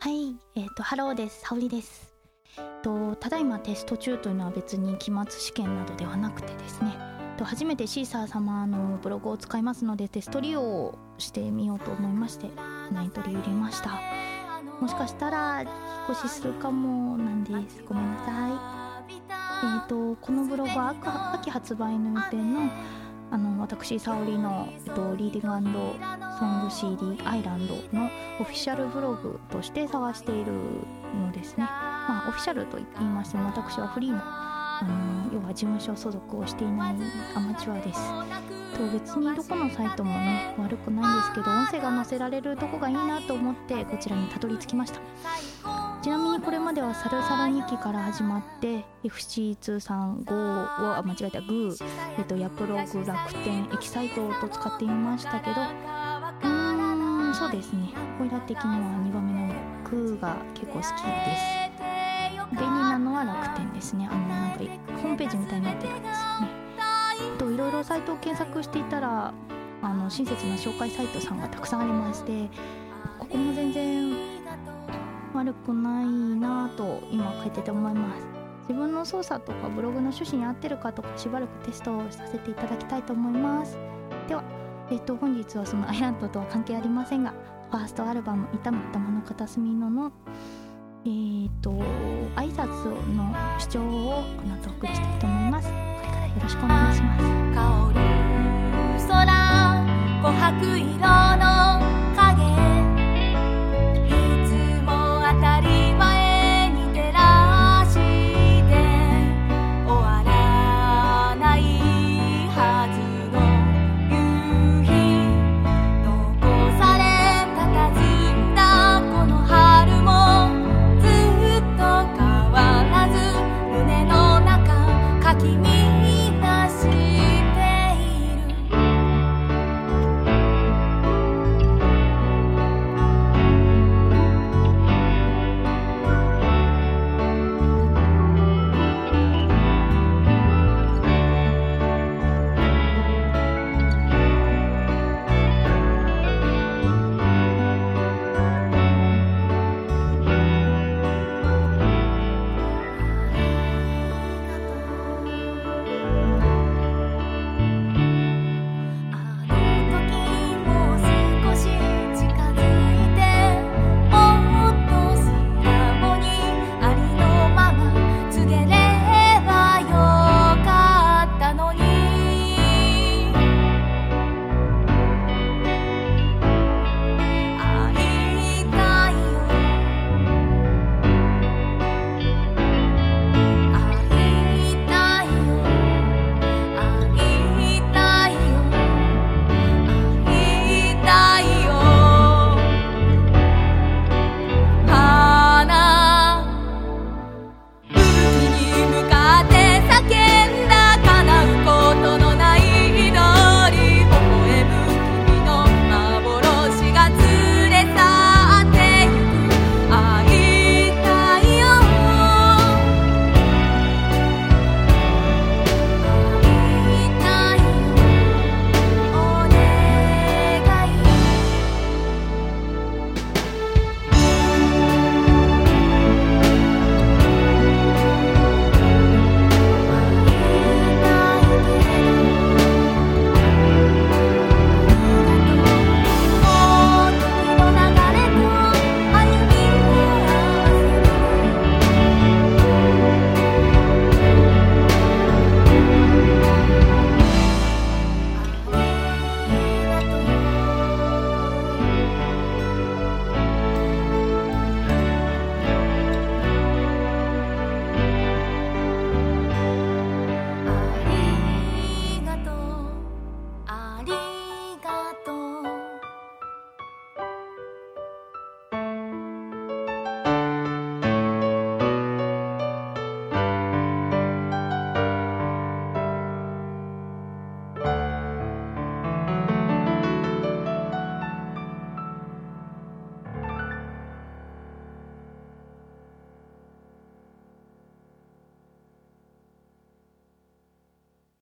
はい、ハローです。沙織です。ただいまテスト中というのは別に期末試験などではなくてですね、初めてシーサー様のブログを使いますのでテスト利用をしてみようと思いましてエントリー入れました。もしかしたら引っ越しするかもなんです。ごめんなさい。このブログは秋発売の予定の私沙織の、リーディング&ソング CD アイランドのオフィシャルブログとして探しているのですね。オフィシャルと言いましても私はフリーの、要は事務所所属をしていないアマチュアです。別にどこのサイトもね悪くないんですけど、音声が載せられるとこがいいなと思ってこちらにたどり着きました。ちなみにこれまではサルサロニキから始まって FC235 を間違えたグー、ヤプログ、楽天、エキサイトと使ってみましたけど、そうですね、オイラ的には2番目のグーが結構好きです。便利なのは楽天ですね。なんかホームページみたいになってるんですよね。いろいろサイトを検索していたら親切な紹介サイトさんがたくさんありまして、ここも全然悪くないなぁと今書いてて思います。自分の操作とかブログの趣旨に合ってるかとかしばらくテストをさせていただきたいと思います。では、本日はそのアイランドとは関係ありませんが、ファーストアルバム痛む頭の片隅の挨拶の主張をこの後お送りしたいと思います。これからよろしくお願いします。 香る空琥珀色の